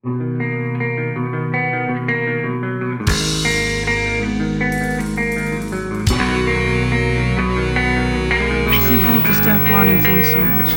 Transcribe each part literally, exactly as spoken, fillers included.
I think I have to stop wanting things so much.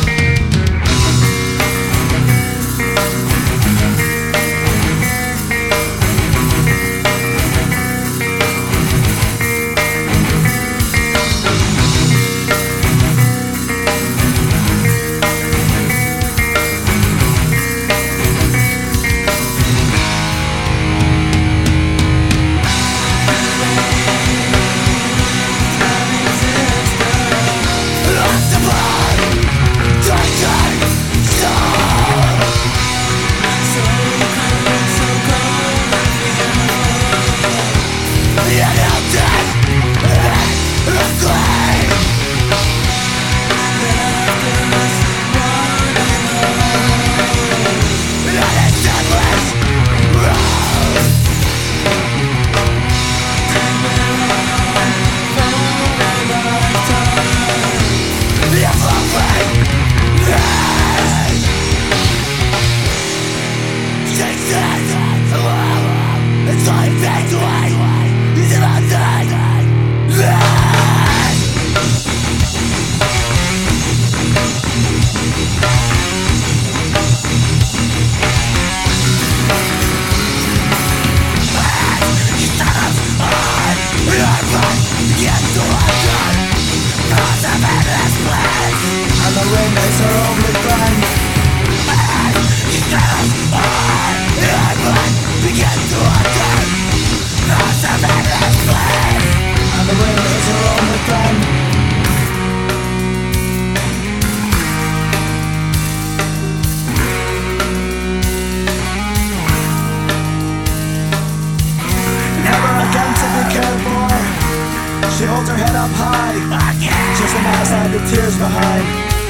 She holds her head up high, just an outside the tears behind,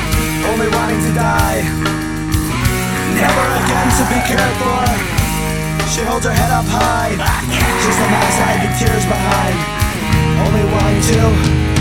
only wanting to die. Never again to be cared for. She holds her head up high, just an outside the tears behind, only wanting to